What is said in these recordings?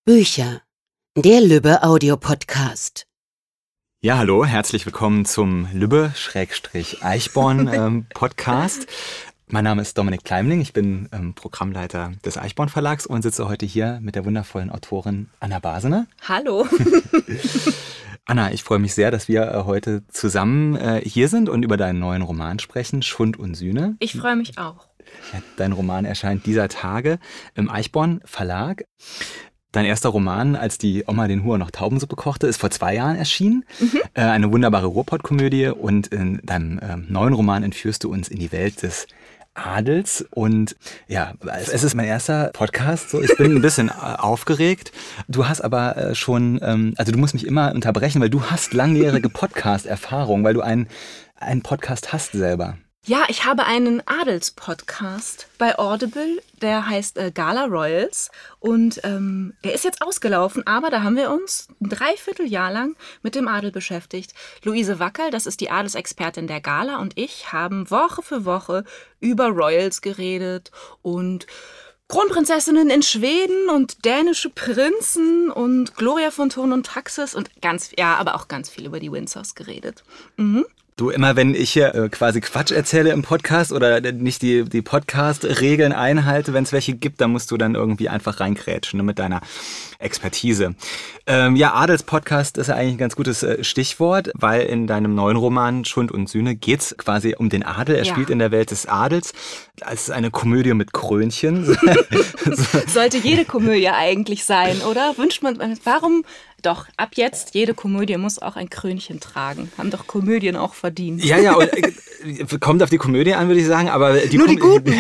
Bücher, der Lübbe Audio-Podcast. Ja, hallo, herzlich willkommen zum Lübbe-Eichborn-Podcast. Mein Name ist Dominik Kleimling, ich bin Programmleiter des Eichborn Verlags und sitze heute hier mit der wundervollen Autorin Anna Basener. Hallo. Anna, ich freue mich sehr, dass wir heute zusammen hier sind und über deinen neuen Roman sprechen, Schund und Sühne. Ich freue mich auch. Ja, dein Roman erscheint dieser Tage im Eichborn Verlag. Dein erster Roman, als die Oma den Huhr noch Taubensuppe kochte, ist vor 2 Jahren erschienen. Eine wunderbare Ruhrpott-Komödie. Und in deinem neuen Roman entführst du uns in die Welt des Adels. Und ja, es ist mein erster Podcast. So, ich bin ein bisschen aufgeregt. Du hast aber schon, also du musst mich immer unterbrechen, weil du hast langjährige Podcast-Erfahrung, weil du einen Podcast hast selber. Ja, ich habe einen Adels-Podcast bei Audible, der heißt Gala Royals und der ist jetzt ausgelaufen, aber da haben wir uns ein Dreivierteljahr lang mit dem Adel beschäftigt. Luise Wackerl, das ist die Adelsexpertin der Gala, und ich haben Woche für Woche über Royals geredet und Kronprinzessinnen in Schweden und dänische Prinzen und Gloria von Thurn und Taxis und aber auch ganz viel über die Windsors geredet. Du, immer wenn ich hier quasi Quatsch erzähle im Podcast oder nicht die Podcast-Regeln einhalte, wenn es welche gibt, dann musst du dann irgendwie einfach reinkrätschen, ne, mit deiner Expertise. Adels-Podcast ist ja eigentlich ein ganz gutes Stichwort, weil in deinem neuen Roman Schund und Sühne geht es quasi um den Adel. Er spielt in der Welt des Adels. Es ist eine Komödie mit Krönchen. Sollte jede Komödie eigentlich sein, oder? Wünscht man, warum? Doch, ab jetzt, jede Komödie muss auch ein Krönchen tragen. Haben doch Komödien auch verdient. Ja, und, kommt auf die Komödie an, würde ich sagen. Aber nur die Guten.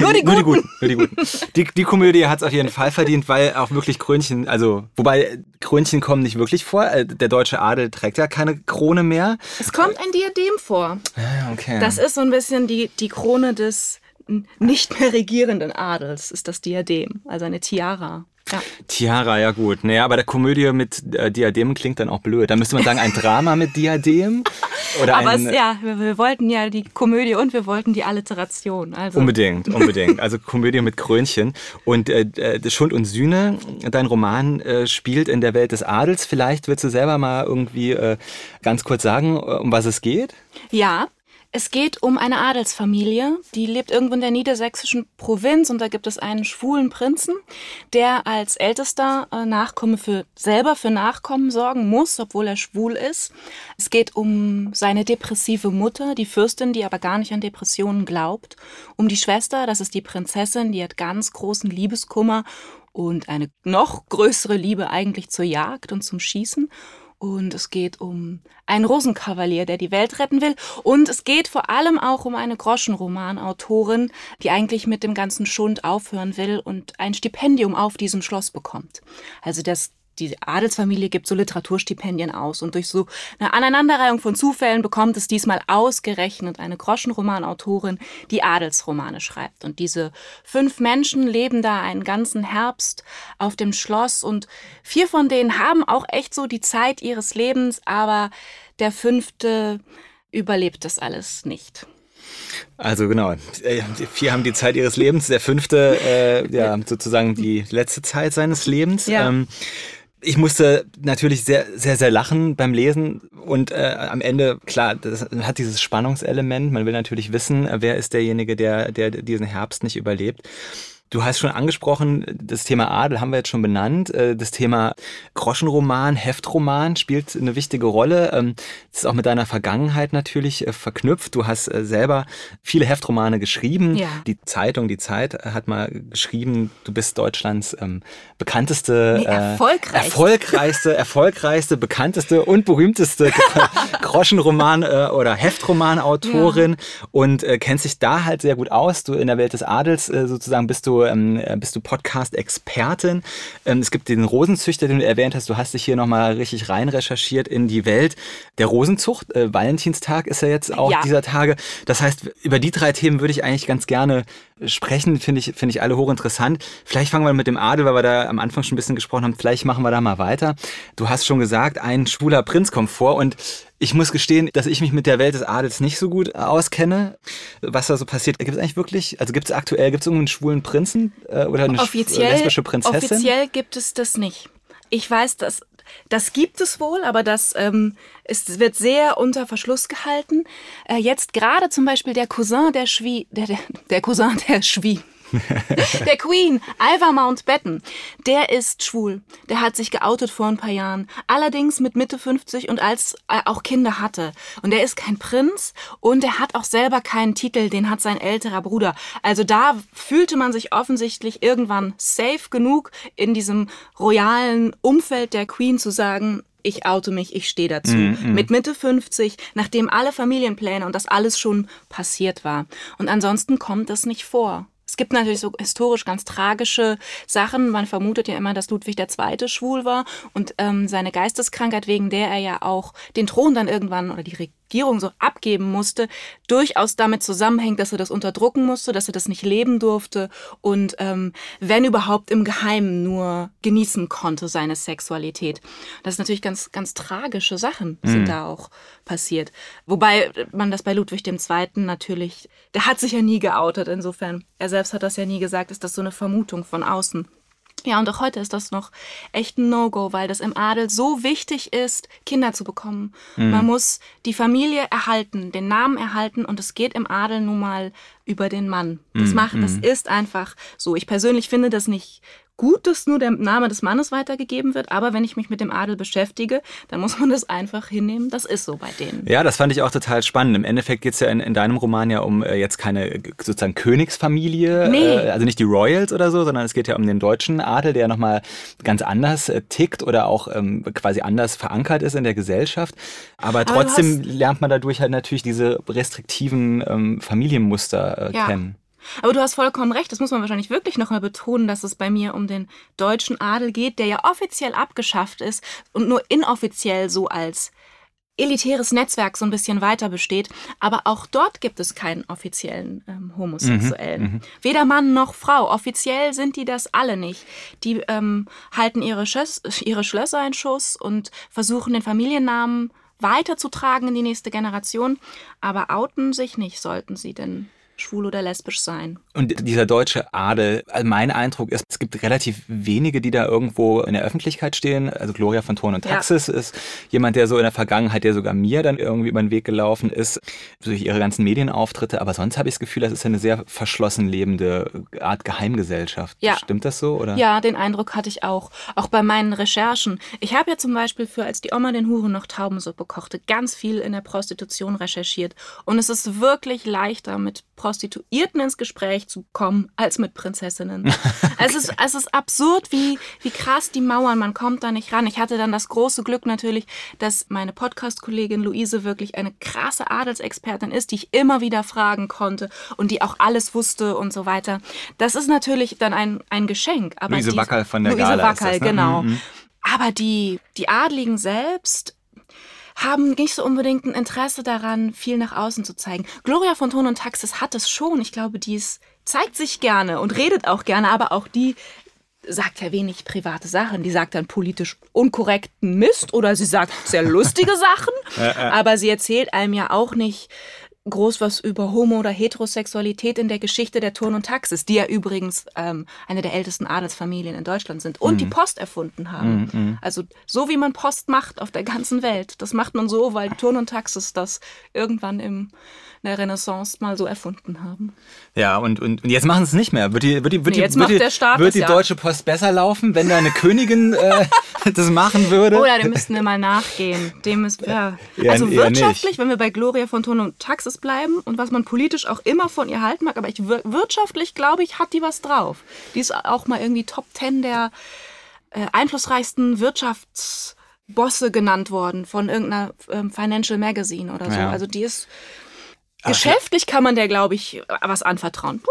Die Komödie hat es auf jeden Fall verdient, weil auch wirklich Krönchen, also, wobei Krönchen kommen nicht wirklich vor. Der deutsche Adel trägt ja keine Krone mehr. Es kommt ein Diadem vor. Ah, okay. Das ist so ein bisschen die Krone des nicht mehr regierenden Adels, ist das Diadem, also eine Tiara. Ja. Tiara, ja gut. Naja, aber der Komödie mit Diademen klingt dann auch blöd. Da müsste man sagen, ein Drama mit Diadem. Oder aber wir wollten ja die Komödie und wir wollten die Alliteration. Also. Unbedingt. Also Komödie mit Krönchen. Und Schund und Sühne, dein Roman spielt in der Welt des Adels. Vielleicht willst du selber mal irgendwie ganz kurz sagen, um was es geht? Ja. Es geht um eine Adelsfamilie, die lebt irgendwo in der niedersächsischen Provinz, und da gibt es einen schwulen Prinzen, der als ältester Nachkomme für Nachkommen sorgen muss, obwohl er schwul ist. Es geht um seine depressive Mutter, die Fürstin, die aber gar nicht an Depressionen glaubt, um die Schwester, das ist die Prinzessin, die hat ganz großen Liebeskummer und eine noch größere Liebe eigentlich zur Jagd und zum Schießen. Und es geht um einen Rosenkavalier, der die Welt retten will. Und es geht vor allem auch um eine Groschenromanautorin, die eigentlich mit dem ganzen Schund aufhören will und ein Stipendium auf diesem Schloss bekommt. Also die Adelsfamilie gibt so Literaturstipendien aus. Und durch so eine Aneinanderreihung von Zufällen bekommt es diesmal ausgerechnet eine Groschenromanautorin, die Adelsromane schreibt. Und diese 5 Menschen leben da einen ganzen Herbst auf dem Schloss. Und 4 von denen haben auch echt so die Zeit ihres Lebens. Aber der 5. überlebt das alles nicht. Also genau, 4 haben die Zeit ihres Lebens, der 5. sozusagen die letzte Zeit seines Lebens. Ja. Ich musste natürlich sehr, sehr, sehr lachen beim Lesen und am Ende, klar, das hat dieses Spannungselement. Man will natürlich wissen, wer ist derjenige, der diesen Herbst nicht überlebt. Du hast schon angesprochen, das Thema Adel haben wir jetzt schon benannt. Das Thema Groschenroman, Heftroman spielt eine wichtige Rolle. Das ist auch mit deiner Vergangenheit natürlich verknüpft. Du hast selber viele Heftromane geschrieben. Ja. Die Zeitung, die Zeit hat mal geschrieben, du bist Deutschlands bekannteste, erfolgreichste, bekannteste und berühmteste Groschenroman- oder Heftromanautorin und kennst dich da halt sehr gut aus. Du in der Welt des Adels sozusagen bist du Podcast-Expertin. Es gibt den Rosenzüchter, den du erwähnt hast. Du hast dich hier nochmal richtig rein recherchiert in die Welt der Rosenzucht. Valentinstag ist ja jetzt auch dieser Tage. Das heißt, über die 3 Themen würde ich eigentlich ganz gerne sprechen. Finde ich alle hochinteressant. Vielleicht fangen wir mit dem Adel, weil wir da am Anfang schon ein bisschen gesprochen haben. Vielleicht machen wir da mal weiter. Du hast schon gesagt, ein schwuler Prinz kommt vor und ich muss gestehen, dass ich mich mit der Welt des Adels nicht so gut auskenne. Was da so passiert, gibt es eigentlich wirklich, also gibt es irgendeinen schwulen Prinzen oder eine lesbische Prinzessin? Offiziell gibt es das nicht. Ich weiß, das gibt es wohl, aber es wird sehr unter Verschluss gehalten. Jetzt gerade zum Beispiel der Cousin der Queen, Ivor Mountbatten, der ist schwul. Der hat sich geoutet vor ein paar Jahren. Allerdings mit Mitte 50 und als er auch Kinder hatte. Und er ist kein Prinz und er hat auch selber keinen Titel, den hat sein älterer Bruder. Also da fühlte man sich offensichtlich irgendwann safe genug in diesem royalen Umfeld der Queen zu sagen, ich oute mich, ich stehe dazu. Mit Mitte 50, nachdem alle Familienpläne und das alles schon passiert war. Und ansonsten kommt das nicht vor. Es gibt natürlich so historisch ganz tragische Sachen. Man vermutet ja immer, dass Ludwig II. Schwul war und seine Geisteskrankheit, wegen der er ja auch den Thron dann irgendwann oder die Regierung so abgeben musste, durchaus damit zusammenhängt, dass er das unterdrücken musste, dass er das nicht leben durfte und wenn überhaupt im Geheimen nur genießen konnte, seine Sexualität. Das ist natürlich ganz, ganz tragische Sachen sind da auch passiert. Wobei man das bei Ludwig II. Natürlich, der hat sich ja nie geoutet, insofern. Er selbst hat das ja nie gesagt, ist das so eine Vermutung von außen. Ja, und auch heute ist das noch echt ein No-Go, weil das im Adel so wichtig ist, Kinder zu bekommen. Man muss die Familie erhalten, den Namen erhalten und es geht im Adel nun mal über den Mann. Das ist einfach so. Ich persönlich finde das nicht gut, dass nur der Name des Mannes weitergegeben wird, aber wenn ich mich mit dem Adel beschäftige, dann muss man das einfach hinnehmen. Das ist so bei denen. Ja, das fand ich auch total spannend. Im Endeffekt geht es ja in deinem Roman ja um jetzt keine sozusagen Königsfamilie, also nicht die Royals oder so, sondern es geht ja um den deutschen Adel, der nochmal ganz anders tickt oder auch quasi anders verankert ist in der Gesellschaft. Aber trotzdem lernt man dadurch halt natürlich diese restriktiven Familienmuster kennen. Aber du hast vollkommen recht, das muss man wahrscheinlich wirklich nochmal betonen, dass es bei mir um den deutschen Adel geht, der ja offiziell abgeschafft ist und nur inoffiziell so als elitäres Netzwerk so ein bisschen weiter besteht. Aber auch dort gibt es keinen offiziellen Homosexuellen. Weder Mann noch Frau. Offiziell sind die das alle nicht. Die halten ihre Schlösser in Schuss und versuchen den Familiennamen weiterzutragen in die nächste Generation. Aber outen sich nicht, sollten sie denn schwul oder lesbisch sein. Und dieser deutsche Adel, mein Eindruck ist, es gibt relativ wenige, die da irgendwo in der Öffentlichkeit stehen. Also Gloria von Thurn und Taxis ist jemand, der so in der Vergangenheit, der sogar mir dann irgendwie über den Weg gelaufen ist, durch ihre ganzen Medienauftritte. Aber sonst habe ich das Gefühl, das ist eine sehr verschlossen lebende Art Geheimgesellschaft. Ja. Stimmt das so? Oder? Ja, den Eindruck hatte ich auch bei meinen Recherchen. Ich habe ja zum Beispiel als die Oma den Huren noch Taubensuppe kochte, ganz viel in der Prostitution recherchiert. Und es ist wirklich leichter, mit Prostituierten ins Gespräch zu kommen, als mit Prinzessinnen. Okay. Es ist absurd, wie krass die Mauern, man kommt da nicht ran. Ich hatte dann das große Glück natürlich, dass meine Podcast-Kollegin Luise wirklich eine krasse Adelsexpertin ist, die ich immer wieder fragen konnte und die auch alles wusste und so weiter. Das ist natürlich dann ein Geschenk. Aber Luise Wackerl von der Gala Luise Wackerl, ist das, ne? Genau. Aber die Adligen selbst haben nicht so unbedingt ein Interesse daran, viel nach außen zu zeigen. Gloria von Thurn und Taxis hat es schon. Ich glaube, die zeigt sich gerne und redet auch gerne, aber auch die sagt ja wenig private Sachen. Die sagt dann politisch unkorrekten Mist oder sie sagt sehr lustige Sachen, aber sie erzählt einem ja auch nicht groß was über Homo- oder Heterosexualität in der Geschichte der Thurn und Taxis, die ja übrigens eine der ältesten Adelsfamilien in Deutschland sind und die Post erfunden haben. Also so wie man Post macht auf der ganzen Welt. Das macht man so, weil Thurn und Taxis das irgendwann in der Renaissance mal so erfunden haben. Ja, und jetzt machen sie es nicht mehr. Wird die Deutsche Post besser laufen, wenn da eine Königin das machen würde? Oh ja, dem müssten wir mal nachgehen. Also wirtschaftlich, wenn wir bei Gloria von Thurn und Taxis bleiben und was man politisch auch immer von ihr halten mag, aber wirtschaftlich, glaube ich, hat die was drauf. Die ist auch mal irgendwie Top 10 der einflussreichsten Wirtschaftsbosse genannt worden von irgendeiner Financial Magazine oder so. Ja. Also die ist geschäftlich kann man der, glaube ich, was anvertrauen.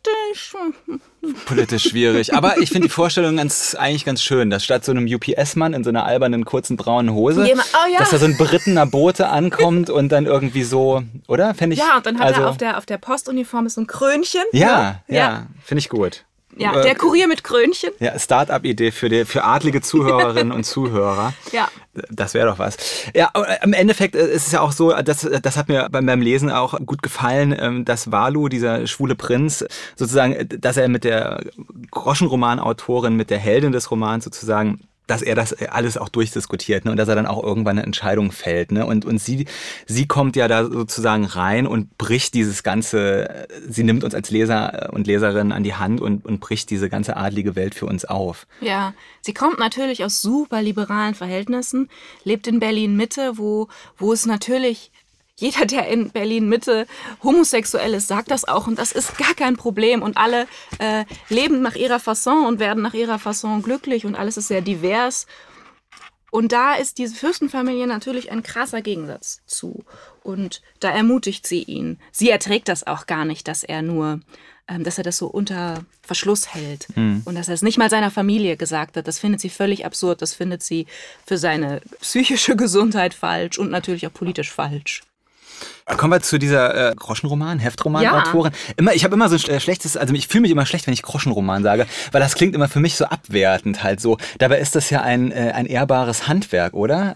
Politisch schwierig. Aber ich finde die Vorstellung eigentlich ganz schön, dass statt so einem UPS-Mann in so einer albernen, kurzen, braunen Hose, dass da so ein berittener Bote ankommt und dann irgendwie so, oder? Fänd ich, ja, und dann hat er auf der Postuniform ist so ein Krönchen. Ja, finde ich ich. Ja, der Kurier mit Krönchen. Ja, Start-up-Idee für adlige Zuhörerinnen und Zuhörer. Ja. Das wäre doch was. Ja, im Endeffekt ist es ja auch so, das hat mir beim Lesen auch gut gefallen, dass Walu, dieser schwule Prinz, sozusagen, dass er mit der Groschenromanautorin, mit der Heldin des Romans sozusagen, dass er das alles auch durchdiskutiert, ne? Und dass er dann auch irgendwann eine Entscheidung fällt. Ne? Und sie kommt ja da sozusagen rein und bricht dieses ganze, sie nimmt uns als Leser und Leserin an die Hand und bricht diese ganze adlige Welt für uns auf. Ja, sie kommt natürlich aus super liberalen Verhältnissen, lebt in Berlin-Mitte, wo es natürlich... Jeder, der in Berlin-Mitte homosexuell ist, sagt das auch und das ist gar kein Problem und alle leben nach ihrer Fasson und werden nach ihrer Fasson glücklich und alles ist sehr divers. Und da ist diese Fürstenfamilie natürlich ein krasser Gegensatz zu und da ermutigt sie ihn. Sie erträgt das auch gar nicht, dass er das so unter Verschluss hält und dass er es nicht mal seiner Familie gesagt hat. Das findet sie völlig absurd, das findet sie für seine psychische Gesundheit falsch und natürlich auch politisch falsch. Kommen wir zu dieser Groschenroman-Heftroman-Autorin. Ich habe immer so ein schlechtes, also ich fühle mich immer schlecht, wenn ich Groschenroman sage, weil das klingt immer für mich so abwertend halt so. Dabei ist das ja ein ehrbares Handwerk, oder?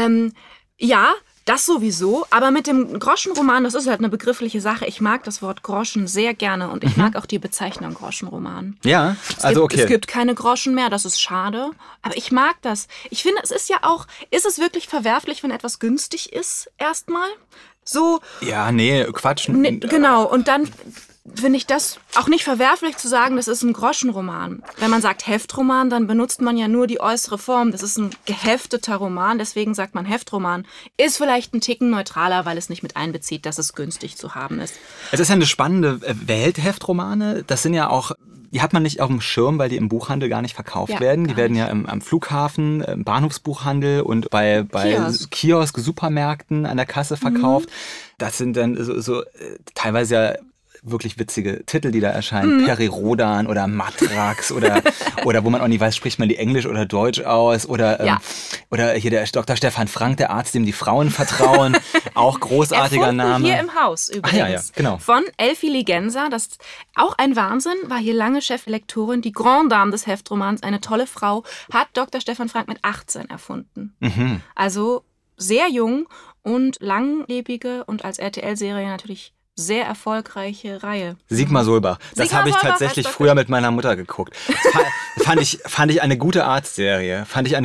Ja, das sowieso, aber mit dem Groschenroman, das ist halt eine begriffliche Sache. Ich mag das Wort Groschen sehr gerne und ich mag auch die Bezeichnung Groschenroman. Ja, Es gibt keine Groschen mehr, das ist schade, aber ich mag das. Ich finde, es ist ja auch, ist es wirklich verwerflich, wenn etwas günstig ist, erstmal? So. Ja, nee, Quatsch. Genau, und dann finde ich das auch nicht verwerflich zu sagen, das ist ein Groschenroman. Wenn man sagt Heftroman, dann benutzt man ja nur die äußere Form. Das ist ein gehefteter Roman, deswegen sagt man Heftroman. Ist vielleicht ein Ticken neutraler, weil es nicht mit einbezieht, dass es günstig zu haben ist. Es ist ja eine spannende Welt, Heftromane. Das sind ja auch, die hat man nicht auf dem Schirm, weil die im Buchhandel gar nicht verkauft werden. Die werden ja am Flughafen, im Bahnhofsbuchhandel und bei Kiosk, Supermärkten an der Kasse verkauft. Das sind dann so teilweise ja wirklich witzige Titel, die da erscheinen. Peri Rodan oder Matrax oder wo man auch nicht weiß, spricht man die Englisch oder Deutsch aus oder hier der Dr. Stefan Frank, der Arzt, dem die Frauen vertrauen. Auch großartiger Name. Hier im Haus übrigens. Ja, genau. Von Elfie Ligenza, das ist auch ein Wahnsinn, war hier lange Cheflektorin, die Grande Dame des Heftromans, eine tolle Frau, hat Dr. Stefan Frank mit 18 erfunden. Also sehr jung und langlebige und als RTL-Serie natürlich sehr erfolgreiche Reihe. Sigmar Solbach. Das habe ich tatsächlich früher mit meiner Mutter geguckt. Fand ich eine gute Arztserie.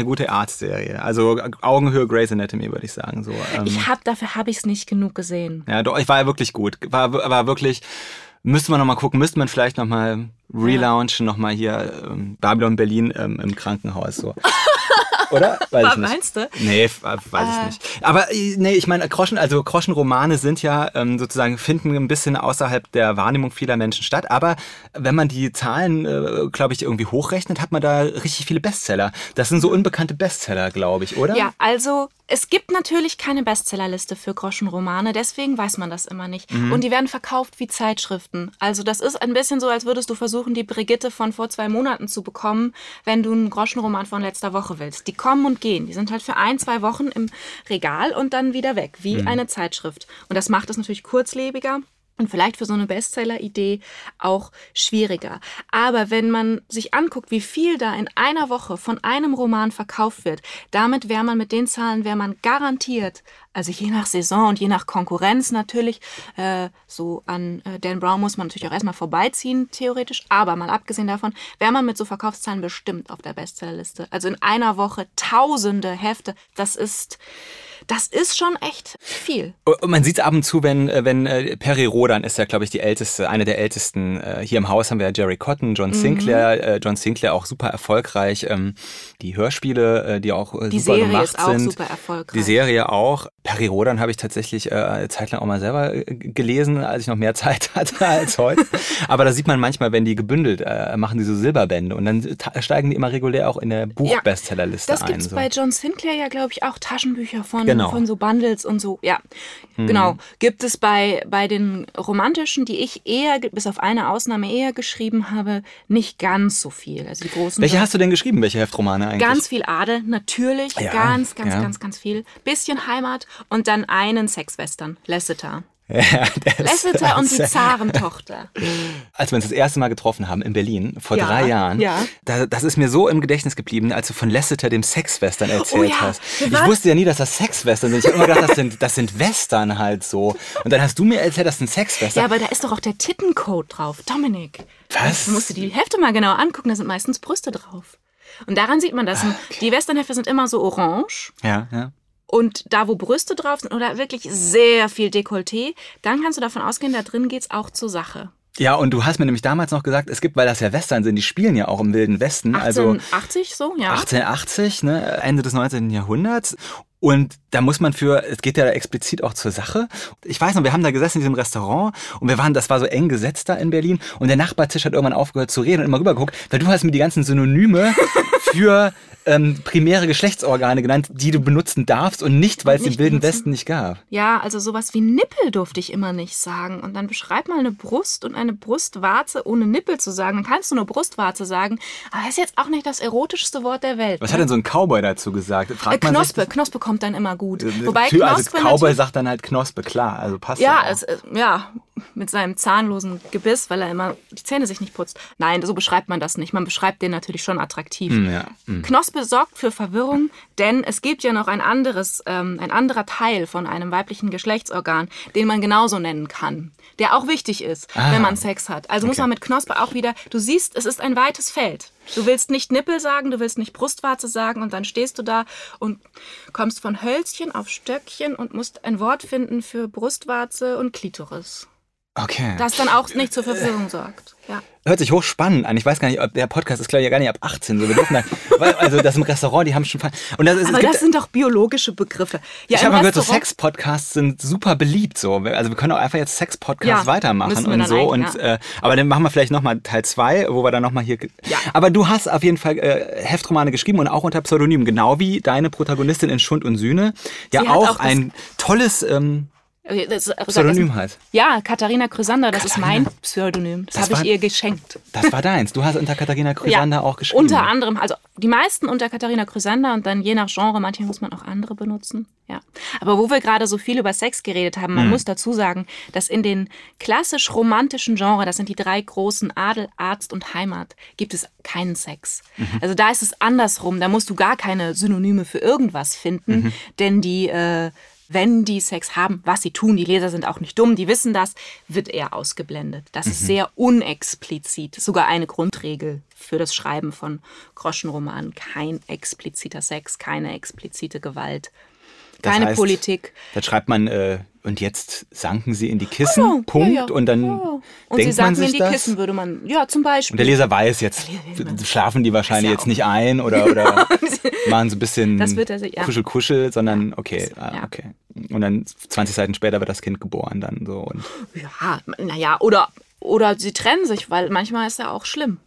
Also Augenhöhe Grey's Anatomy, würde ich sagen. So, dafür habe ich es nicht genug gesehen. Ja, doch, ich war ja wirklich gut. War wirklich, müsste man nochmal gucken, müsste man vielleicht nochmal relaunchen, nochmal hier Babylon Berlin im Krankenhaus. So. Oder? Weiß ich nicht. Meinst du? Nee, weiß ich nicht. Aber nee, ich meine, Groschenromane sind ja sozusagen, finden ein bisschen außerhalb der Wahrnehmung vieler Menschen statt. Aber wenn man die Zahlen, glaube ich, irgendwie hochrechnet, hat man da richtig viele Bestseller. Das sind so unbekannte Bestseller, glaube ich, oder? Ja, also es gibt natürlich keine Bestsellerliste für Groschenromane, deswegen weiß man das immer nicht. Und die werden verkauft wie Zeitschriften. Also das ist ein bisschen so, als würdest du versuchen, die Brigitte von vor 2 Monaten zu bekommen, wenn du einen Groschenroman von letzter Woche willst. Die kommen und gehen. Die sind halt für 1-2 Wochen im Regal und dann wieder weg, wie eine Zeitschrift. Und das macht es natürlich kurzlebiger. Und vielleicht für so eine Bestseller-Idee auch schwieriger. Aber wenn man sich anguckt, wie viel da in einer Woche von einem Roman verkauft wird, damit wäre man mit den Zahlen, garantiert, also je nach Saison und je nach Konkurrenz natürlich, so an Dan Brown muss man natürlich auch erstmal vorbeiziehen, theoretisch. Aber mal abgesehen davon, wäre man mit so Verkaufszahlen bestimmt auf der Bestsellerliste. Also in einer Woche Tausende Hefte, das ist schon echt viel. Und man sieht es ab und zu, wenn Peri Rodan ist ja, glaube ich, eine der ältesten. Hier im Haus haben wir ja Jerry Cotton, John Sinclair. John Sinclair auch super erfolgreich. Die Hörspiele, die auch die super Serie gemacht ist auch sind. Super erfolgreich. Die Serie auch. Peri Rodan habe ich tatsächlich eine Zeit lang auch mal selber gelesen, als ich noch mehr Zeit hatte als heute. Aber da sieht man manchmal, wenn die gebündelt machen, die so Silberbände und dann steigen die immer regulär auch in der Buchbestsellerliste ein. Das gibt es so. bei John Sinclair ja, glaube ich, auch Taschenbücher von so Bundles und so. Ja, genau. Gibt es bei den romantischen, die ich eher, bis auf eine Ausnahme eher geschrieben habe, nicht ganz so viel. Also die großen. Welche hast du denn geschrieben? Welche Heftromane eigentlich? Ganz viel Adel, natürlich. Ja, ganz viel. Bisschen Heimat und dann einen Sexwestern. Lasseter. Ja, Lasseter und die Zarentochter. Als wir uns das erste Mal getroffen haben in Berlin, vor 3 Jahren, das ist mir so im Gedächtnis geblieben, als du von Lasseter, dem Sexwestern, erzählt hast. Ich wusste ja nie, dass das Sexwestern sind. Ich habe immer gedacht, das sind Western halt so. Und dann hast du mir erzählt, das sind Sexwestern. Ja, aber da ist doch auch der Tittencode drauf, Dominik. Was? Du musst dir die Hefte mal genau angucken, da sind meistens Brüste drauf. Und daran sieht man das. Okay. Die Westernhefte sind immer so orange. Ja, ja. Und da, wo Brüste drauf sind oder wirklich sehr viel Dekolleté, dann kannst du davon ausgehen, da drin geht's auch zur Sache. Ja, und du hast mir nämlich damals noch gesagt, es gibt, weil das ja Western sind, die spielen ja auch im Wilden Westen. 1880 so, ja. 1880, ne, Ende des 19. Jahrhunderts. Und da muss man es geht ja explizit auch zur Sache. Ich weiß noch, wir haben da gesessen in diesem Restaurant und das war so eng gesetzt da in Berlin und der Nachbartisch hat irgendwann aufgehört zu reden und immer rübergeguckt, weil du hast mir die ganzen Synonyme für primäre Geschlechtsorgane genannt, die du benutzen darfst und nicht, weil es den Wilden Westen nicht gab. Ja, also sowas wie Nippel durfte ich immer nicht sagen. Und dann beschreib mal eine Brust und eine Brustwarze ohne Nippel zu sagen. Dann kannst du nur Brustwarze sagen. Aber das ist jetzt auch nicht das erotischste Wort der Welt. Was hat denn so ein Cowboy dazu gesagt? Knospe kommt dann immer gut. Wobei also Cowboy sagt dann halt Knospe, klar, also passt ja. Ja, mit seinem zahnlosen Gebiss, weil er immer die Zähne sich nicht putzt. Nein, so beschreibt man das nicht. Man beschreibt den natürlich schon attraktiv. Knospe sorgt für Verwirrung, denn es gibt ja noch ein anderer Teil von einem weiblichen Geschlechtsorgan, den man genauso nennen kann, der auch wichtig ist, wenn man Sex hat. Also muss man mit Knospe auch wieder, du siehst, es ist ein weites Feld. Du willst nicht Nippel sagen, du willst nicht Brustwarze sagen und dann stehst du da und kommst von Hölzchen auf Stöckchen und musst ein Wort finden für Brustwarze und Klitoris. Okay. Das dann auch nicht zur Verwirrung sorgt. Ja. Hört sich hochspannend an. Ich weiß gar nicht, ob der Podcast ist, glaube ich, ja gar nicht ab 18. So, wir dürfen also das im Restaurant, die haben schon... Und das sind doch biologische Begriffe. Ja, ich habe mal gehört, so Sex-Podcasts sind super beliebt. So. Also wir können auch einfach jetzt Sex-Podcasts weitermachen und so. Aber dann machen wir vielleicht nochmal Teil 2, wo wir dann nochmal hier... Ja. Aber du hast auf jeden Fall Heftromane geschrieben und auch unter Pseudonym. Genau wie deine Protagonistin in Schund und Sühne. Ja, auch ein tolles... Pseudonym halt. Ja, Katharina Chrysander, das ist mein Pseudonym. Das habe ich ihr geschenkt. Das war deins. Du hast unter Katharina Chrysander auch geschrieben. Unter anderem, also die meisten unter Katharina Chrysander und dann je nach Genre, manchmal muss man auch andere benutzen. Ja. Aber wo wir gerade so viel über Sex geredet haben, man muss dazu sagen, dass in den klassisch romantischen Genres, das sind die 3 großen Adel, Arzt und Heimat, gibt es keinen Sex. Also da ist es andersrum. Da musst du gar keine Synonyme für irgendwas finden, denn wenn die Sex haben, was sie tun, die Leser sind auch nicht dumm, die wissen das, wird eher ausgeblendet. Das ist sehr unexplizit. Sogar eine Grundregel für das Schreiben von Groschenromanen. Kein expliziter Sex, keine explizite Gewalt, keine Politik. Da schreibt man, und jetzt sanken sie in die Kissen, Punkt, ja. Und dann und denkt sie sanken man sich in die das. Kissen, würde man, ja, zum Beispiel. Und der Leser weiß, jetzt schlafen die wahrscheinlich jetzt nicht ein oder machen so ein bisschen Kuschel, sondern okay. Und dann 20 Seiten später wird das Kind geboren dann so. Und ja, naja, oder sie trennen sich, weil manchmal ist ja auch schlimm.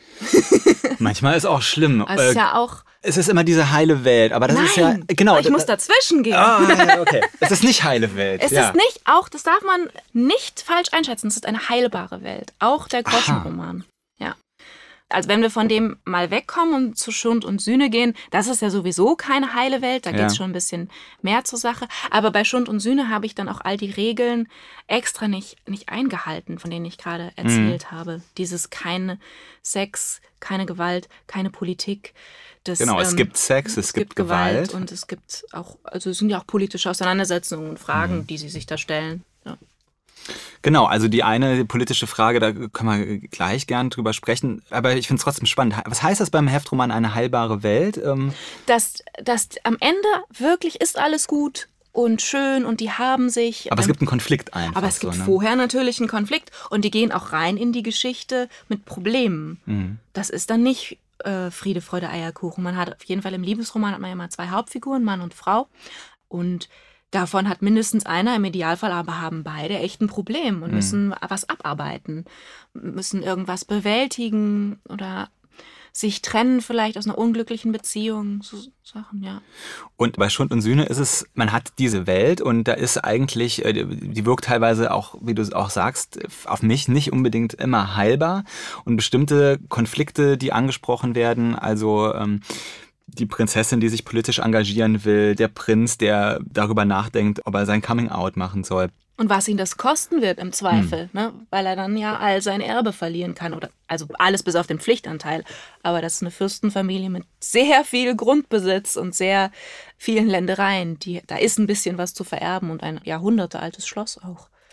Manchmal ist auch schlimm. Also ist ja auch... Es ist immer diese heile Welt, aber das ist ja... Genau. Ich muss dazwischen gehen. Okay. Es ist nicht heile Welt. Es ist nicht, auch das darf man nicht falsch einschätzen, es ist eine heilbare Welt. Auch der Groschenroman. Ja. Also wenn wir von dem mal wegkommen und zu Schund und Sühne gehen, das ist ja sowieso keine heile Welt, da geht es schon ein bisschen mehr zur Sache. Aber bei Schund und Sühne habe ich dann auch all die Regeln extra nicht eingehalten, von denen ich gerade erzählt habe. Dieses keine Sex, keine Gewalt, keine Politik. Es gibt Sex, es gibt Gewalt. Und es gibt auch, also es sind ja auch politische Auseinandersetzungen und Fragen, die sie sich da stellen. Ja. Genau, also die politische Frage, da können wir gleich gern drüber sprechen, aber ich finde es trotzdem spannend. Was heißt das beim Heftroman eine heilbare Welt? Dass am Ende wirklich ist alles gut und schön und die haben sich. Aber es gibt einen Konflikt einfach. Aber es gibt vorher natürlich einen Konflikt und die gehen auch rein in die Geschichte mit Problemen. Das ist dann nicht Friede, Freude, Eierkuchen. Man hat auf jeden Fall im Liebesroman hat man ja mal 2 Hauptfiguren, Mann und Frau. Und davon hat mindestens einer, im Idealfall aber haben beide echt ein Problem und müssen was abarbeiten, müssen irgendwas bewältigen oder sich trennen vielleicht aus einer unglücklichen Beziehung, so Sachen, ja. Und bei Schund und Sühne ist es, man hat diese Welt und da ist eigentlich, die wirkt teilweise auch, wie du es auch sagst, auf mich nicht unbedingt immer heilbar und bestimmte Konflikte, die angesprochen werden, also die Prinzessin, die sich politisch engagieren will, der Prinz, der darüber nachdenkt, ob er sein Coming-out machen soll. Und was ihn das kosten wird im Zweifel, ne? Weil er dann ja all sein Erbe verlieren kann. Also alles bis auf den Pflichtanteil. Aber das ist eine Fürstenfamilie mit sehr viel Grundbesitz und sehr vielen Ländereien. Da ist ein bisschen was zu vererben und ein jahrhundertealtes Schloss auch.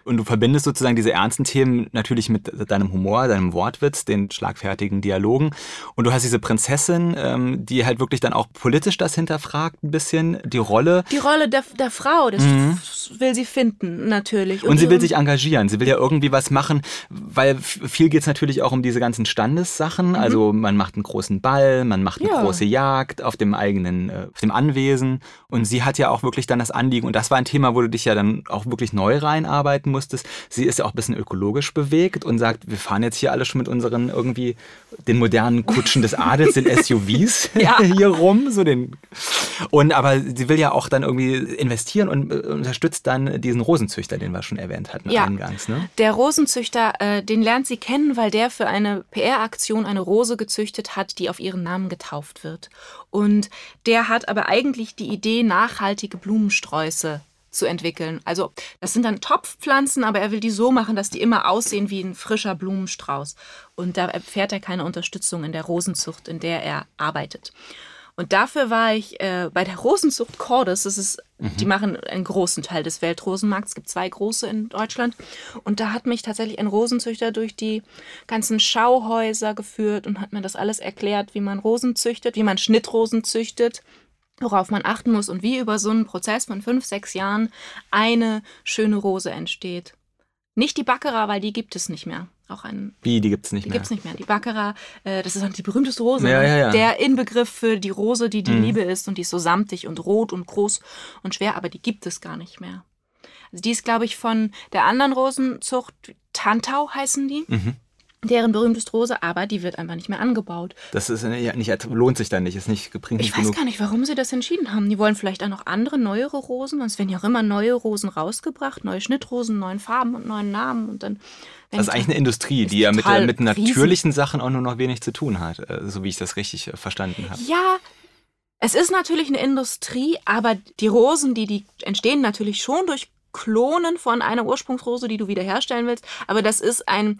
Und du verbindest sozusagen diese ernsten Themen natürlich mit deinem Humor, deinem Wortwitz, den schlagfertigen Dialogen. Und du hast diese Prinzessin, die halt wirklich dann auch politisch das hinterfragt ein bisschen, die Rolle. Die Rolle der Frau, das will sie finden natürlich. Und sie will sich engagieren, sie will ja irgendwie was machen, weil viel geht es natürlich auch um diese ganzen Standessachen. Also man macht einen großen Ball, man macht eine große Jagd auf dem eigenen, auf dem Anwesen. Und sie hat ja auch wirklich dann das Anliegen. Und das war ein Thema, wo du dich ja dann auch wirklich neu reinarbeiten musstest. Sie ist ja auch ein bisschen ökologisch bewegt und sagt, wir fahren jetzt hier alle schon mit unseren irgendwie den modernen Kutschen des Adels, den SUVs hier rum. Aber sie will ja auch dann irgendwie investieren und unterstützt dann diesen Rosenzüchter, den wir schon erwähnt hatten eingangs. Ne? Der Rosenzüchter, den lernt sie kennen, weil der für eine PR-Aktion eine Rose gezüchtet hat, die auf ihren Namen getauft wird. Und der hat aber eigentlich die Idee, nachhaltige Blumensträuße zu entwickeln. Also das sind dann Topfpflanzen, aber er will die so machen, dass die immer aussehen wie ein frischer Blumenstrauß. Und da erfährt er keine Unterstützung in der Rosenzucht, in der er arbeitet. Und dafür war ich bei der Rosenzucht Cordes. Die machen einen großen Teil des Weltrosenmarkts. Es gibt 2 große in Deutschland. Und da hat mich tatsächlich ein Rosenzüchter durch die ganzen Schauhäuser geführt und hat mir das alles erklärt, wie man Rosen züchtet, wie man Schnittrosen züchtet, worauf man achten muss und wie über so einen Prozess von 5-6 Jahren eine schöne Rose entsteht. Nicht die Baccarat, weil die gibt es nicht mehr. Die gibt es nicht mehr? Die gibt es nicht mehr. Die Baccarat, das ist auch die berühmteste Rose. Ja. Der Inbegriff für die Rose, die Liebe ist. Und die ist so samtig und rot und groß und schwer, aber die gibt es gar nicht mehr. Also die ist, glaube ich, von der anderen Rosenzucht, Tantau heißen die. Deren berühmteste Rose, aber die wird einfach nicht mehr angebaut. Das ist lohnt sich dann nicht, ist nicht bringt nicht genug. Ich weiß gar nicht, warum sie das entschieden haben. Die wollen vielleicht auch noch andere, neuere Rosen. Es werden ja auch immer neue Rosen rausgebracht, neue Schnittrosen, neuen Farben und neuen Namen. Und dann, das ist eigentlich eine Industrie, die ja mit natürlichen Sachen auch nur noch wenig zu tun hat, so wie ich das richtig verstanden habe. Ja, es ist natürlich eine Industrie, aber die Rosen, die entstehen natürlich schon durch Klonen von einer Ursprungsrose, die du wiederherstellen willst. Aber das ist ein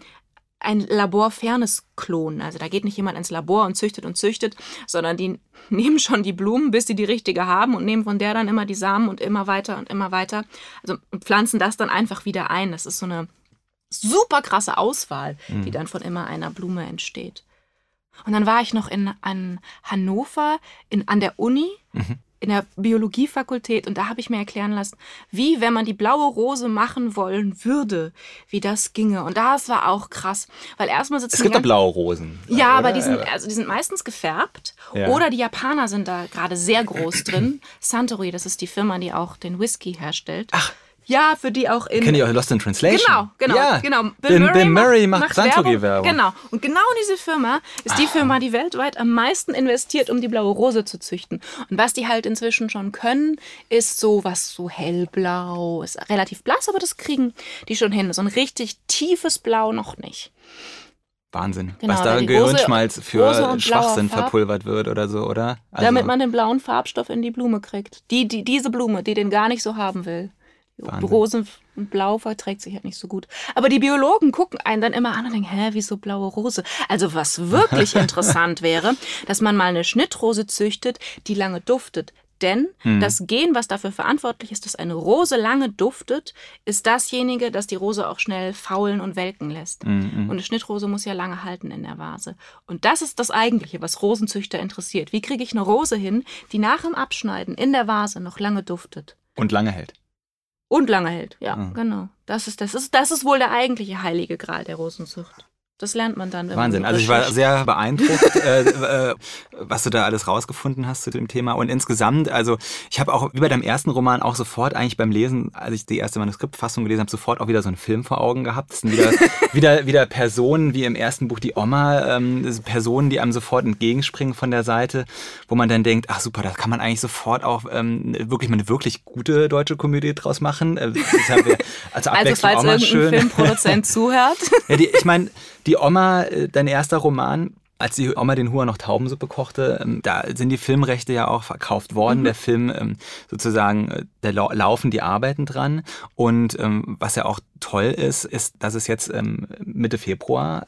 laborfernes Klon. Also da geht nicht jemand ins Labor und züchtet, sondern die nehmen schon die Blumen, bis sie die richtige haben und nehmen von der dann immer die Samen und immer weiter. Also und pflanzen das dann einfach wieder ein. Das ist so eine super krasse Auswahl, die dann von immer einer Blume entsteht. Und dann war ich noch an Hannover an der Uni, in der Biologiefakultät, und da habe ich mir erklären lassen, wie, wenn man die blaue Rose machen wollen würde, wie das ginge. Und das war auch krass, weil erstmal sitzen... Es gibt doch blaue Rosen. Ja, aber die sind meistens gefärbt, oder die Japaner sind da gerade sehr groß drin. Suntory, das ist die Firma, die auch den Whisky herstellt. Ach. Ja, für die auch Kennt ihr auch Lost in Translation? Genau. Bill Murray macht Suntory-Werbung. Genau. Und genau diese Firma ist die Firma, die weltweit am meisten investiert, um die blaue Rose zu züchten. Und was die halt inzwischen schon können, ist sowas so hellblau. Ist relativ blass, aber das kriegen die schon hin. So ein richtig tiefes Blau noch nicht. Wahnsinn. Genau, was da Gehirnschmalz für Schwachsinn verpulvert wird oder so, oder? Also damit man den blauen Farbstoff in die Blume kriegt. Diese Blume, die den gar nicht so haben will. Wahnsinn. Rosen und Blau verträgt sich halt nicht so gut. Aber die Biologen gucken einen dann immer an und denken, wieso blaue Rose? Also was wirklich interessant wäre, dass man mal eine Schnittrose züchtet, die lange duftet. Denn das Gen, was dafür verantwortlich ist, dass eine Rose lange duftet, ist dasjenige, das die Rose auch schnell faulen und welken lässt. Und eine Schnittrose muss ja lange halten in der Vase. Und das ist das Eigentliche, was Rosenzüchter interessiert. Wie kriege ich eine Rose hin, die nach dem Abschneiden in der Vase noch lange duftet? Und lange hält. Und lange hält, genau. Das ist wohl der eigentliche heilige Gral der Rosenzucht. Das lernt man dann. Wahnsinn. Also ich war sehr beeindruckt, was du da alles rausgefunden hast zu dem Thema. Und insgesamt, also ich habe auch wie bei deinem ersten Roman auch sofort eigentlich beim Lesen, als ich die erste Manuskriptfassung gelesen habe, sofort auch wieder so einen Film vor Augen gehabt. Das sind wieder Personen, wie im ersten Buch die Oma, Personen, die einem sofort entgegenspringen von der Seite, wo man dann denkt, ach super, da kann man eigentlich sofort auch wirklich mal eine wirklich gute deutsche Komödie draus machen. Also falls irgendein Filmproduzent zuhört. Ja, ich meine, die Oma, dein erster Roman, als die Oma den Huhr noch Taubensuppe kochte, da sind die Filmrechte ja auch verkauft worden. Der Film sozusagen, Da laufen die Arbeiten dran. Und was ja auch toll ist, dass es jetzt Mitte Februar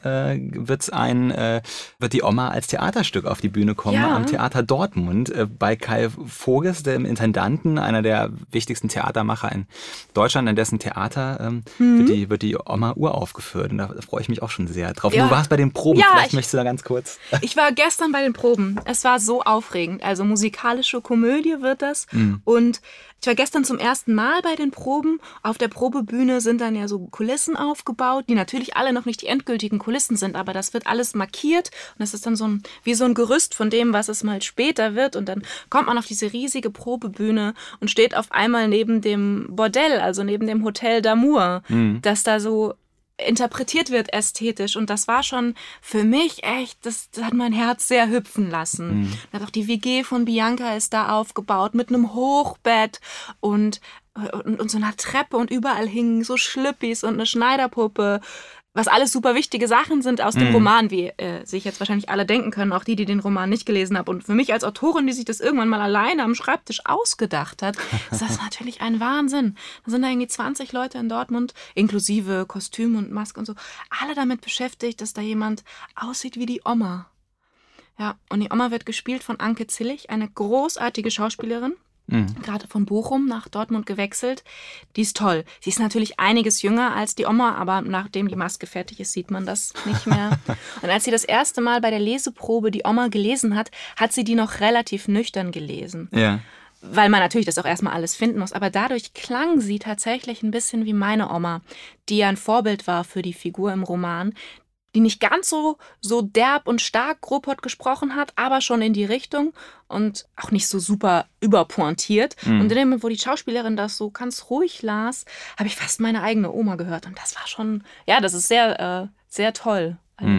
wird die Oma als Theaterstück auf die Bühne kommen am Theater Dortmund bei Kai Voges, dem Intendanten, einer der wichtigsten Theatermacher in Deutschland, in dessen Theater wird die Oma uraufgeführt. Und da freue ich mich auch schon sehr drauf. Ja. Du warst bei den Proben, vielleicht möchtest du da ganz kurz. Ich war gestern bei den Proben. Es war so aufregend. Also musikalische Komödie wird das. Und ich war gestern zum ersten Mal bei den Proben. Auf der Probebühne sind dann ja so Kulissen aufgebaut, die natürlich alle noch nicht die endgültigen Kulissen sind, aber das wird alles markiert und das ist dann wie so ein Gerüst von dem, was es mal später wird, und dann kommt man auf diese riesige Probebühne und steht auf einmal neben dem Bordell, also neben dem Hotel d'Amour, das da so interpretiert wird ästhetisch, und das war schon für mich echt, das hat mein Herz sehr hüpfen lassen. Dann hat auch die WG von Bianca ist da aufgebaut mit einem Hochbett und so einer Treppe, und überall hingen so Schlüppis und eine Schneiderpuppe, was alles super wichtige Sachen sind aus dem Roman, wie sich jetzt wahrscheinlich alle denken können, auch die den Roman nicht gelesen haben. Und für mich als Autorin, die sich das irgendwann mal alleine am Schreibtisch ausgedacht hat, ist das natürlich ein Wahnsinn. Da sind da irgendwie 20 Leute in Dortmund, inklusive Kostüm und Maske und so, alle damit beschäftigt, dass da jemand aussieht wie die Oma. Ja, und die Oma wird gespielt von Anke Zillig, eine großartige Schauspielerin. Gerade von Bochum nach Dortmund gewechselt. Die ist toll. Sie ist natürlich einiges jünger als die Oma, aber nachdem die Maske fertig ist, sieht man das nicht mehr. Und als sie das erste Mal bei der Leseprobe die Oma gelesen hat, hat sie die noch relativ nüchtern gelesen. Ja. Weil man natürlich das auch erstmal alles finden muss. Aber dadurch klang sie tatsächlich ein bisschen wie meine Oma, die ja ein Vorbild war für die Figur im Roman, die nicht ganz so derb und stark Ruppert gesprochen hat, aber schon in die Richtung und auch nicht so super überpointiert. Und in dem Moment, wo die Schauspielerin das so ganz ruhig las, habe ich fast meine eigene Oma gehört. Und das war schon, das ist sehr, sehr toll.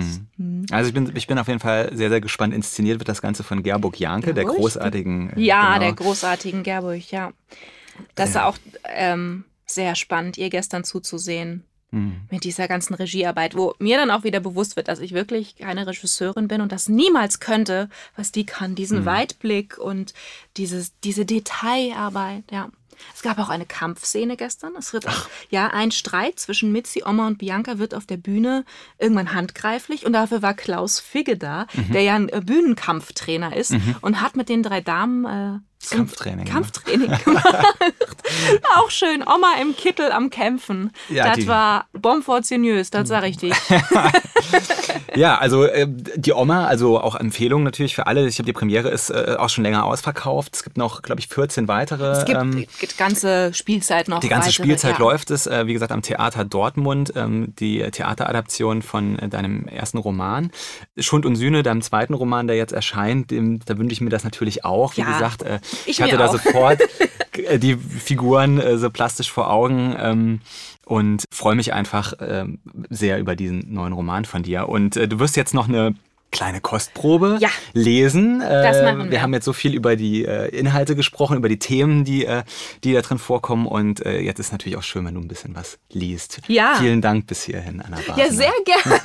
Also ich bin auf jeden Fall sehr, sehr gespannt. Inszeniert wird das Ganze von Gerburg Janke, der großartigen... der großartigen Gerburg, ja. Das ist auch sehr spannend, ihr gestern zuzusehen. Mit dieser ganzen Regiearbeit, wo mir dann auch wieder bewusst wird, dass ich wirklich keine Regisseurin bin und das niemals könnte, was die kann. Diesen Weitblick und diese Detailarbeit, ja. Es gab auch eine Kampfszene gestern. Es wird ein Streit zwischen Mitzi, Oma und Bianca wird auf der Bühne irgendwann handgreiflich, und dafür war Klaus Figge da, der ja ein Bühnenkampftrainer ist und hat mit den 3 Damen Kampftraining gemacht. Auch schön. Oma im Kittel am Kämpfen. Ja, das war bomfortioniös, das sag ich dir. Ja, also die Oma, also auch Empfehlung natürlich für alle. Ich glaube, die Premiere ist auch schon länger ausverkauft. Es gibt noch, glaube ich, 14 weitere. Es gibt ganze Spielzeit noch. Die ganze Spielzeit läuft es, wie gesagt, am Theater Dortmund. Die Theateradaption von deinem ersten Roman. Schund und Sühne, deinem zweiten Roman, der jetzt erscheint, da wünsche ich mir das natürlich auch. Wie gesagt, ich hatte da sofort die Figuren so plastisch vor Augen und freue mich einfach sehr über diesen neuen Roman von dir. Und du wirst jetzt noch eine kleine Kostprobe lesen. Das machen wir. Wir haben jetzt so viel über die Inhalte gesprochen, über die Themen, die da drin vorkommen. Und jetzt ist natürlich auch schön, wenn du ein bisschen was liest. Ja. Vielen Dank bis hierhin, Anna Basner. Ja, sehr gerne.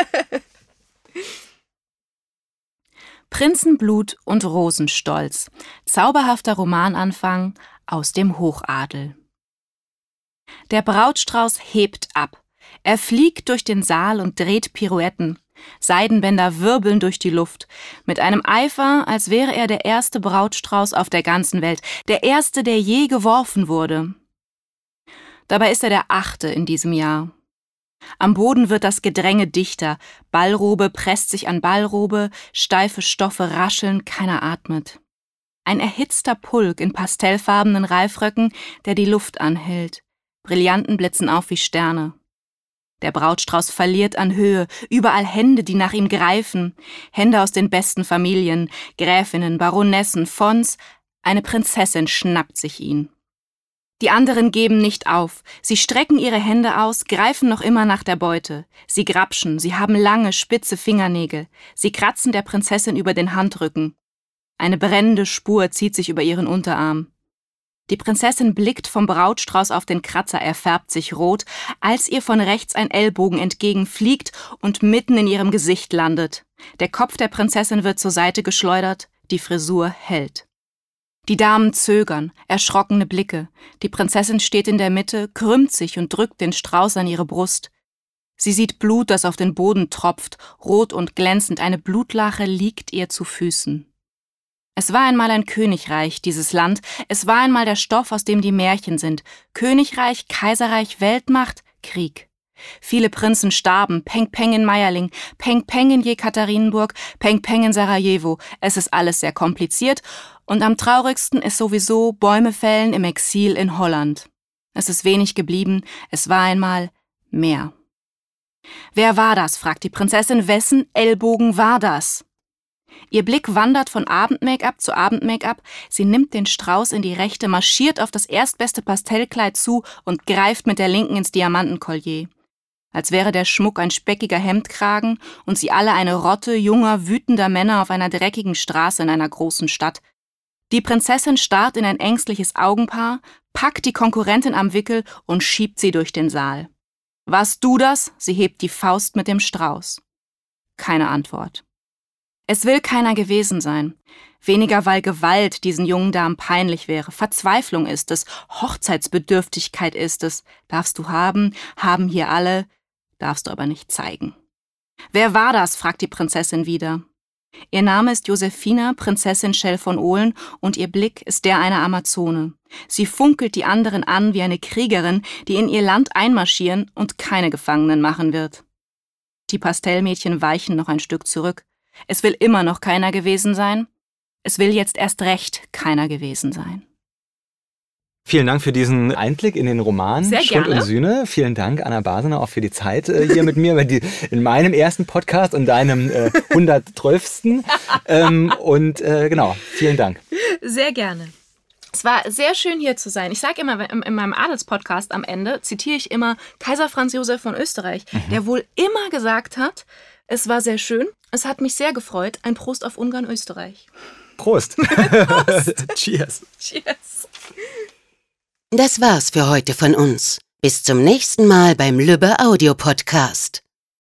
Prinzenblut und Rosenstolz. Zauberhafter Romananfang aus dem Hochadel. Der Brautstrauß hebt ab. Er fliegt durch den Saal und dreht Pirouetten. Seidenbänder wirbeln durch die Luft. Mit einem Eifer, als wäre er der erste Brautstrauß auf der ganzen Welt. Der erste, der je geworfen wurde. Dabei ist er der 8. in diesem Jahr. Am Boden wird das Gedränge dichter. Ballrobe presst sich an Ballrobe, steife Stoffe rascheln, keiner atmet. Ein erhitzter Pulk in pastellfarbenen Reifröcken, der die Luft anhält. Brillanten blitzen auf wie Sterne. Der Brautstrauß verliert an Höhe, überall Hände, die nach ihm greifen. Hände aus den besten Familien, Gräfinnen, Baronessen, Fons. Eine Prinzessin schnappt sich ihn. Die anderen geben nicht auf. Sie strecken ihre Hände aus, greifen noch immer nach der Beute. Sie grapschen, sie haben lange, spitze Fingernägel. Sie kratzen der Prinzessin über den Handrücken. Eine brennende Spur zieht sich über ihren Unterarm. Die Prinzessin blickt vom Brautstrauß auf den Kratzer, er färbt sich rot, als ihr von rechts ein Ellbogen entgegenfliegt und mitten in ihrem Gesicht landet. Der Kopf der Prinzessin wird zur Seite geschleudert, die Frisur hält. Die Damen zögern, erschrockene Blicke. Die Prinzessin steht in der Mitte, krümmt sich und drückt den Strauß an ihre Brust. Sie sieht Blut, das auf den Boden tropft, rot und glänzend, eine Blutlache liegt ihr zu Füßen. Es war einmal ein Königreich, dieses Land, es war einmal der Stoff, aus dem die Märchen sind. Königreich, Kaiserreich, Weltmacht, Krieg. Viele Prinzen starben, Peng Peng in Meierling, Peng Peng in Jekaterinburg, Peng Peng in Sarajevo. Es ist alles sehr kompliziert und am traurigsten ist sowieso Bäume fällen im Exil in Holland. Es ist wenig geblieben, es war einmal mehr. »Wer war das?« fragt die Prinzessin. »Wessen Ellbogen war das?« Ihr Blick wandert von Abend-Make-up zu Abend-Make-up. Sie nimmt den Strauß in die rechte, marschiert auf das erstbeste Pastellkleid zu und greift mit der linken ins Diamantenkollier. Als wäre der Schmuck ein speckiger Hemdkragen und sie alle eine Rotte junger, wütender Männer auf einer dreckigen Straße in einer großen Stadt. Die Prinzessin starrt in ein ängstliches Augenpaar, packt die Konkurrentin am Wickel und schiebt sie durch den Saal. »Warst du das?« Sie hebt die Faust mit dem Strauß. Keine Antwort. Es will keiner gewesen sein. Weniger, weil Gewalt diesen jungen Damen peinlich wäre. Verzweiflung ist es, Hochzeitsbedürftigkeit ist es. Darfst du haben, haben hier alle, darfst du aber nicht zeigen. »Wer war das?« fragt die Prinzessin wieder. Ihr Name ist Josephina, Prinzessin Schell von Ohlen, und ihr Blick ist der einer Amazone. Sie funkelt die anderen an wie eine Kriegerin, die in ihr Land einmarschieren und keine Gefangenen machen wird. Die Pastellmädchen weichen noch ein Stück zurück. Es will immer noch keiner gewesen sein. Es will jetzt erst recht keiner gewesen sein. Vielen Dank für diesen Einblick in den Roman Sehr Schuld gerne. und Sühne. Vielen Dank, Anna Basener, auch für die Zeit hier mit mir in meinem ersten Podcast und deinem 112. Genau, vielen Dank. Sehr gerne. Es war sehr schön, hier zu sein. Ich sage immer, in meinem Adelspodcast am Ende zitiere ich immer Kaiser Franz Josef von Österreich, der wohl immer gesagt hat, es war sehr schön, es hat mich sehr gefreut, ein Prost auf Ungarn-Österreich. Prost. Prost. Cheers. Cheers. Das war's für heute von uns. Bis zum nächsten Mal beim Lübbe Audio Podcast.